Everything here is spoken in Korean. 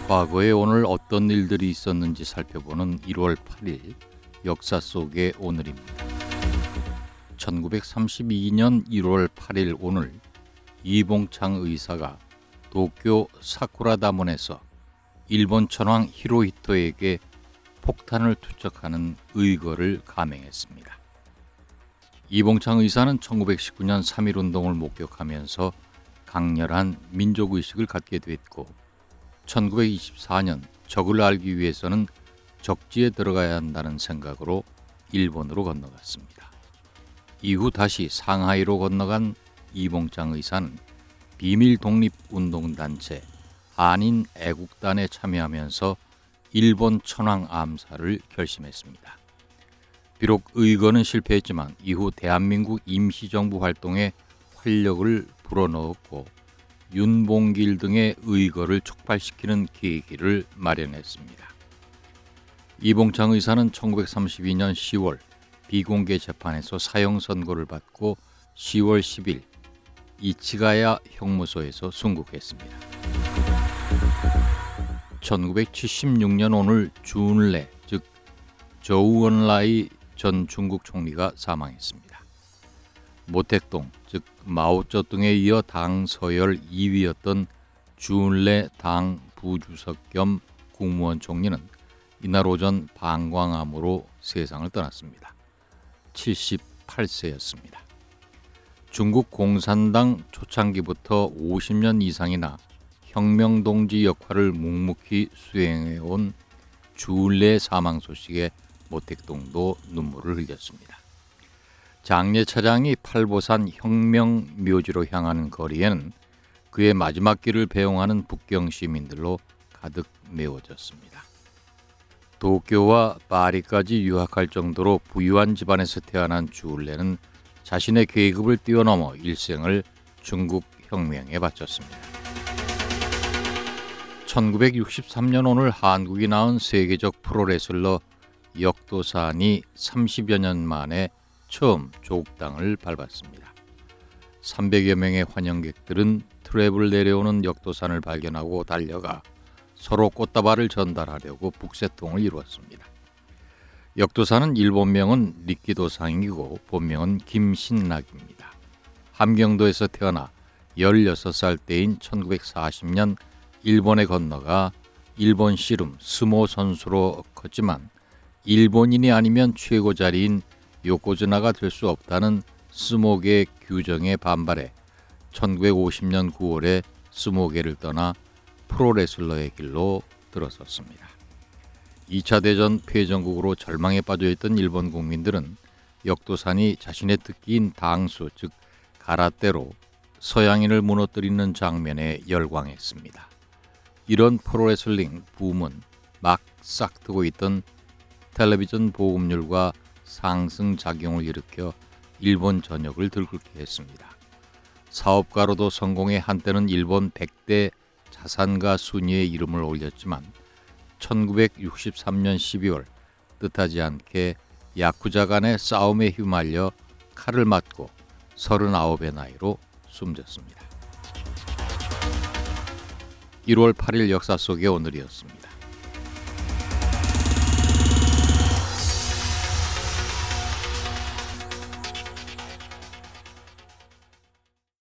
과거에 오늘 어떤 일들이 있었는지 살펴보는 1월 8일 역사 속의 오늘입니다. 1932년 1월 8일 오늘 이봉창 의사가 도쿄 사쿠라다문에서 일본 천황 히로히토에게 폭탄을 투척하는 의거를 감행했습니다. 이봉창 의사는 1919년 3.1운동을 목격하면서 강렬한 민족의식을 갖게 됐고 1924년 적을 알기 위해서는 적지에 들어가야 한다는 생각으로 일본으로 건너갔습니다. 이후 다시 상하이로 건너간 이봉창 의사는 비밀 독립운동단체 한인 애국단에 참여하면서 일본 천황 암살을 결심했습니다. 비록 의거는 실패했지만 이후 대한민국 임시정부 활동에 활력을 불어넣었고 윤봉길 등의 의거를 촉발시키는 계기를 마련했습니다. 이봉창 의사는 1932년 10월 비공개 재판에서 사형 선고를 받고 10월 10일 이치가야 형무소에서 순국했습니다. 1976년 오늘 주은래 즉 저우언라이 전 중국 총리가 사망했습니다. 모택동 즉 마오쩌둥에 이어 당 서열 2위였던 주은래 당 부주석 겸 국무원 총리는 이날 오전 방광암으로 세상을 떠났습니다. 78세였습니다. 중국 공산당 초창기부터 50년 이상이나 혁명동지 역할을 묵묵히 수행해온 주은래 사망 소식에 모택동도 눈물을 흘렸습니다. 장례 차량이 팔보산 혁명묘지로 향하는 거리에는 그의 마지막 길을 배웅하는 북경 시민들로 가득 메워졌습니다. 도쿄와 파리까지 유학할 정도로 부유한 집안에서 태어난 주을레는 자신의 계급을 뛰어넘어 일생을 중국 혁명에 바쳤습니다. 1963년 오늘 한국이 낳은 세계적 프로레슬러 역도산이 30여 년 만에 처음 조국 땅을 밟았습니다. 300여 명의 환영객들은 트랩을 내려오는 역도산을 발견하고 달려가 서로 꽃다발을 전달하려고 북새통을 이루었습니다. 역도산은 일본명은 리키도상이고 본명은 김신락입니다. 함경도에서 태어나 16살 때인 1940년 일본에 건너가 일본 씨름 스모 선수로 컸지만 일본인이 아니면 최고 자리인 요코즈나가 될 수 없다는 스모계 규정에 반발해 1950년 9월에 스모계를 떠나 프로레슬러의 길로 들어섰습니다. 2차 대전 패전국으로 절망에 빠져있던 일본 국민들은 역도산이 자신의 특기인 당수 즉 가라떼로 서양인을 무너뜨리는 장면에 열광했습니다. 이런 프로레슬링 붐은 막 싹트고 있던 텔레비전 보급률과 상승작용을 일으켜 일본 전역을 들끓게 했습니다. 사업가로도 성공해 한때는 일본 100대 자산가 순위에 이름을 올렸지만 1963년 12월 뜻하지 않게 야쿠자 간의 싸움에 휘말려 칼을 맞고 39의 나이로 숨졌습니다. 1월 8일 역사 속의 오늘이었습니다.